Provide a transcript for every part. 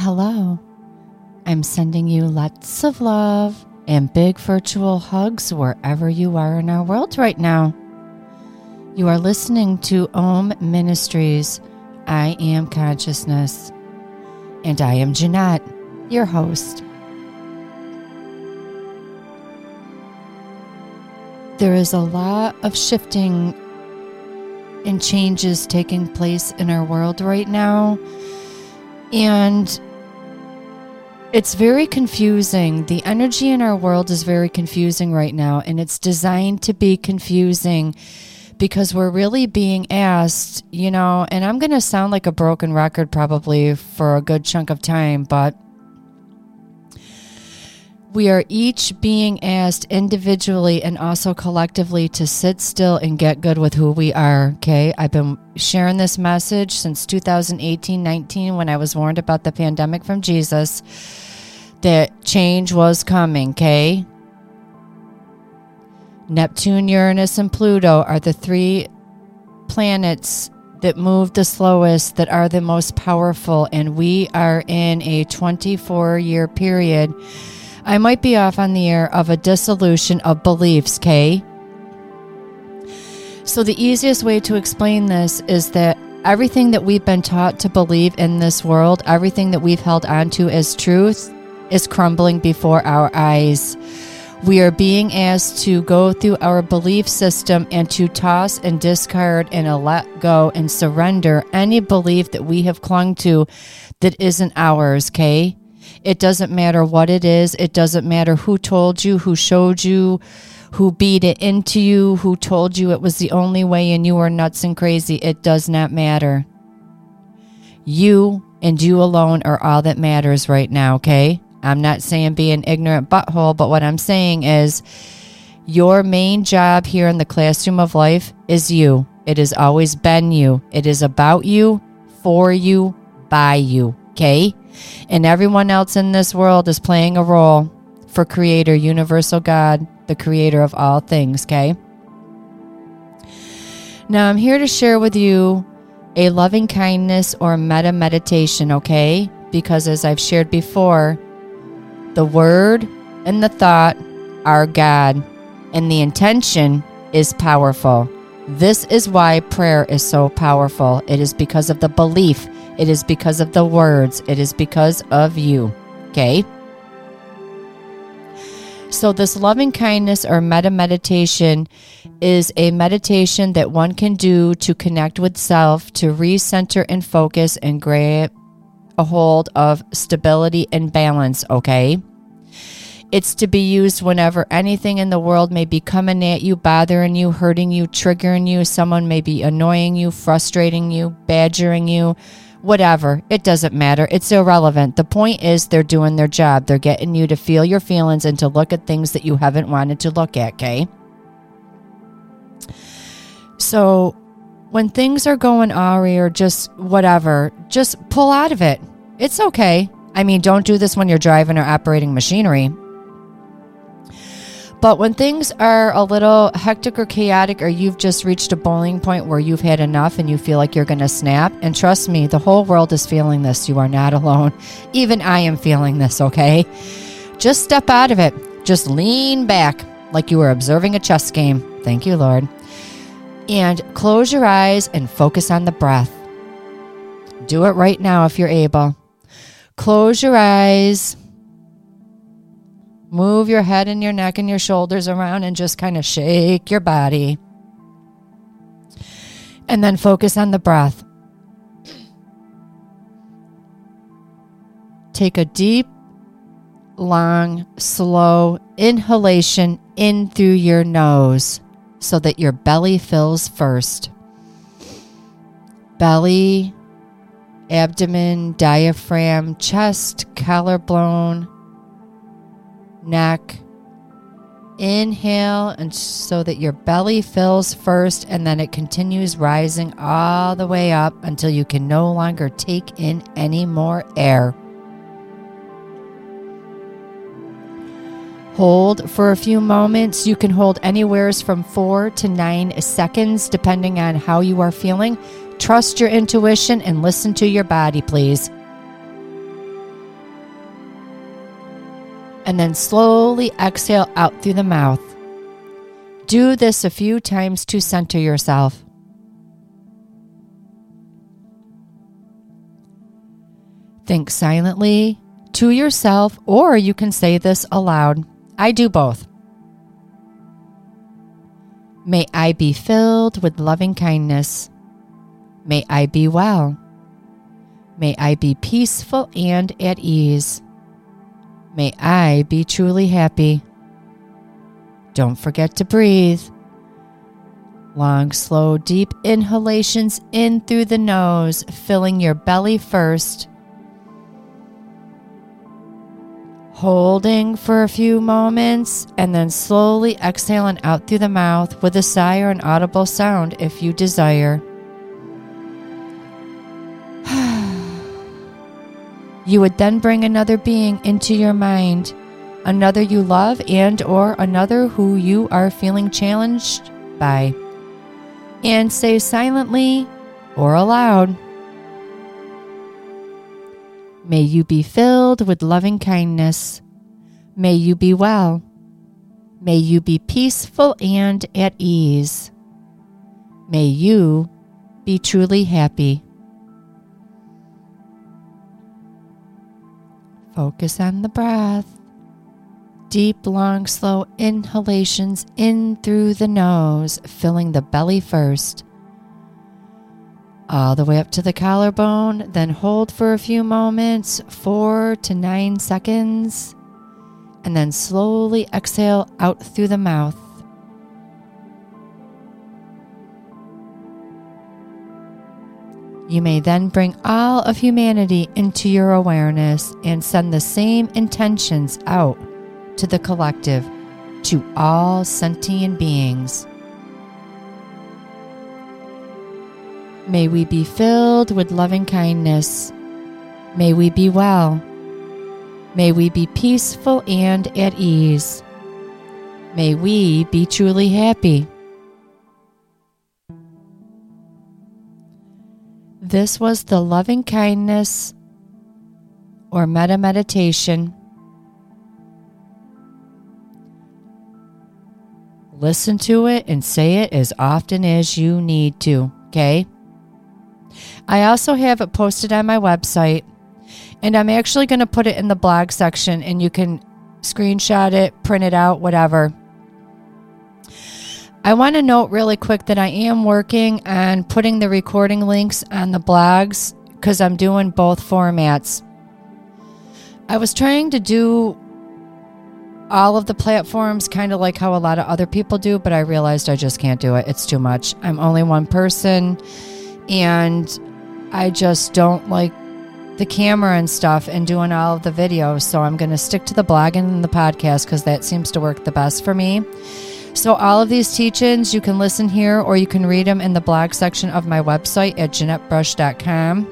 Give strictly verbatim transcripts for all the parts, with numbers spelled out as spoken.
Hello. I'm sending you lots of love and big virtual hugs wherever you are in our world right now. You are listening to Om Ministries, I Am Consciousness, and I am Jeanette, your host. There is a lot of shifting and changes taking place in our world right now, and it's very confusing. The energy in our world is very confusing right now, and it's designed to be confusing because we're really being asked, you know, and I'm going to sound like a broken record probably for a good chunk of time, but we are each being asked individually and also collectively to sit still and get good with who we are, okay? I've been sharing this message since two thousand eighteen nineteen when I was warned about the pandemic from Jesus that change was coming, okay? Neptune, Uranus, and Pluto are the three planets that move the slowest, that are the most powerful, and we are in a twenty-four year period. I might be off on the air of a dissolution of beliefs, okay? So the easiest way to explain this is that everything that we've been taught to believe in this world, everything that we've held onto as truth, is crumbling before our eyes. We are being asked to go through our belief system and to toss and discard and let go and surrender any belief that we have clung to that isn't ours, okay? It doesn't matter what it is. It doesn't matter who told you, who showed you, who beat it into you, who told you it was the only way and you were nuts and crazy. It does not matter. You and you alone are all that matters right now, okay? I'm not saying be an ignorant butthole, but what I'm saying is your main job here in the classroom of life is you. It has always been you. It is about you, for you, by you, okay? And everyone else in this world is playing a role for Creator, Universal God, the creator of all things, okay? Now, I'm here to share with you a loving kindness or metta meditation, okay? Because as I've shared before, the word and the thought are God, and the intention is powerful. This is why prayer is so powerful. It is because of the belief. It is because of the words. It is because of you, okay? So this loving kindness or metta meditation is a meditation that one can do to connect with self, to recenter and focus and grab a hold of stability and balance, okay? It's to be used whenever anything in the world may be coming at you, bothering you, hurting you, triggering you. Someone may be annoying you, frustrating you, badgering you, whatever. It doesn't matter. It's irrelevant. The point is they're doing their job. They're getting you to feel your feelings and to look at things that you haven't wanted to look at, okay? So when things are going awry or just whatever, just pull out of it. It's okay. I mean, don't do this when you're driving or operating machinery. But when things are a little hectic or chaotic, or you've just reached a boiling point where you've had enough and you feel like you're going to snap, and trust me, the whole world is feeling this. You are not alone. Even I am feeling this, okay? Just step out of it. Just lean back like you were observing a chess game. Thank you, Lord. And close your eyes and focus on the breath. Do it right now if you're able. Close your eyes. Move your head and your neck and your shoulders around and just kind of shake your body. And then focus on the breath. Take a deep, long, slow inhalation in through your nose so that your belly fills first. Belly, abdomen, diaphragm, chest, collarbone, neck. Inhale, and so that your belly fills first, and then it continues rising all the way up until you can no longer take in any more air. Hold for a few moments. You can hold anywhere from four to nine seconds, depending on how you are feeling. Trust your intuition and listen to your body, please. and then slowly exhale out through the mouth. Do this a few times to center yourself. Think silently to yourself, or you can say this aloud. I do both. May I be filled with loving kindness. May I be well. May I be peaceful and at ease. May I be truly happy. Don't forget to breathe. Long, slow, deep inhalations in through the nose, filling your belly first. Holding for a few moments, and then slowly exhaling out through the mouth with a sigh or an audible sound if you desire. You would then bring another being into your mind, another you love and or another who you are feeling challenged by, and say silently or aloud, may you be filled with loving kindness. May you be well. May you be peaceful and at ease. May you be truly happy. Focus on the breath. Deep, long, slow inhalations in through the nose, filling the belly first. All the way up to the collarbone, then hold for a few moments, four to nine seconds, and then slowly exhale out through the mouth. You may then bring all of humanity into your awareness and send the same intentions out to the collective, to all sentient beings. May we be filled with loving kindness. May we be well. May we be peaceful and at ease. May we be truly happy. This was the loving kindness or metta meditation. Listen to it and say it as often as you need to, okay? I also have it posted on my website, and I'm actually going to put it in the blog section, and you can screenshot it, print it out, whatever. I want to note really quick that I am working on putting the recording links on the blogs because I'm doing both formats. I was trying to do all of the platforms kind of like how a lot of other people do, but I realized I just can't do it. It's too much. I'm only one person, and I just don't like the camera and stuff and doing all of the videos, so I'm going to stick to the blog and the podcast because that seems to work the best for me. So all of these teachings, you can listen here or you can read them in the blog section of my website at Jeanette Brush dot com.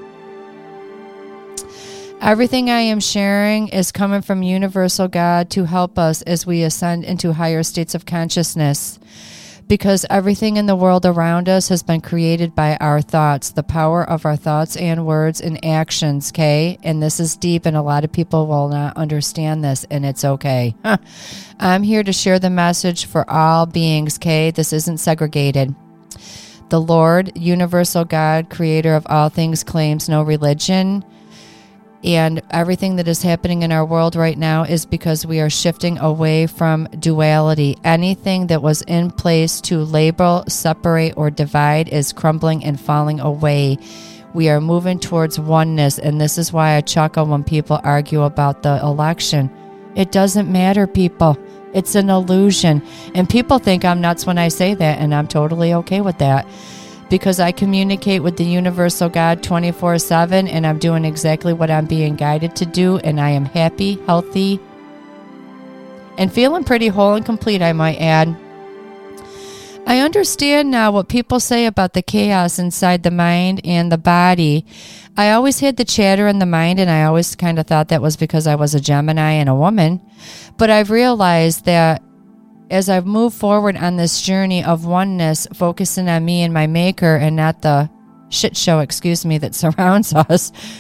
Everything I am sharing is coming from Universal God to help us as we ascend into higher states of consciousness, because everything in the world around us has been created by our thoughts, the power of our thoughts and words and actions, okay? And this is deep, and a lot of people will not understand this, and it's okay. I'm here to share the message for all beings, okay? This isn't segregated. The Lord, Universal God, creator of all things, claims no religion. And everything that is happening in our world right now is because we are shifting away from duality. Anything that was in place to label, separate, or divide is crumbling and falling away. We are moving towards oneness, and this is why I chuckle when people argue about the election. It doesn't matter, people. It's an illusion. And people think I'm nuts when I say that, and I'm totally okay with that, because I communicate with the Universal God twenty-four seven, and I'm doing exactly what I'm being guided to do, and I am happy, healthy, and feeling pretty whole and complete, I might add. I understand now what people say about the chaos inside the mind and the body. I always had the chatter in the mind, and I always kind of thought that was because I was a Gemini and a woman. But I've realized that as I've moved forward on this journey of oneness, focusing on me and my maker and not the shit show, excuse me, that surrounds us,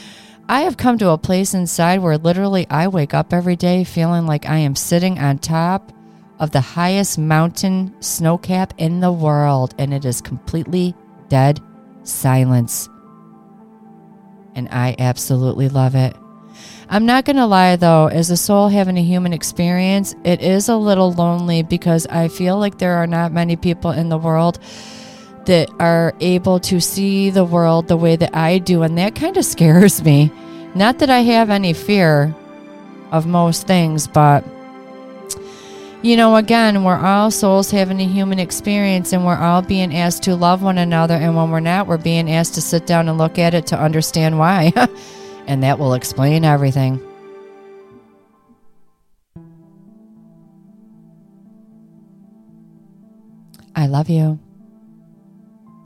I have come to a place inside where literally I wake up every day feeling like I am sitting on top of the highest mountain snow cap in the world, and it is completely dead silence. And I absolutely love it. I'm not going to lie though, as a soul having a human experience, it is a little lonely because I feel like there are not many people in the world that are able to see the world the way that I do, and that kind of scares me. Not that I have any fear of most things, but you know, again, we're all souls having a human experience, and we're all being asked to love one another, and when we're not, we're being asked to sit down and look at it to understand why. And that will explain everything. I love you.